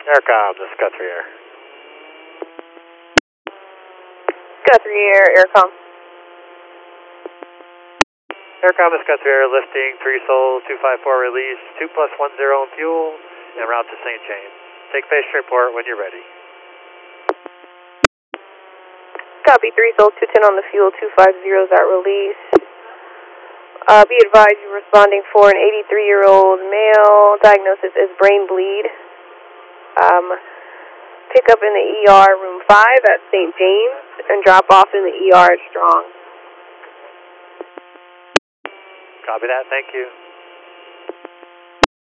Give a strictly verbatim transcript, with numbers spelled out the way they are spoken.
Aircom, this is Guthrie Air. Guthrie Air, Aircom. Aircom, this is Guthrie Air, lifting three Sol two five four release, two plus one zero in fuel, and route to Saint James. Take base report when you're ready. Copy, three Sol two ten on the fuel, two five zero is at release. Uh, be advised you're responding for an eighty-three-year-old male. Diagnosis is brain bleed. Um, pick up in the E R room five at Saint James and drop off in the E R at Strong. Copy that, thank you.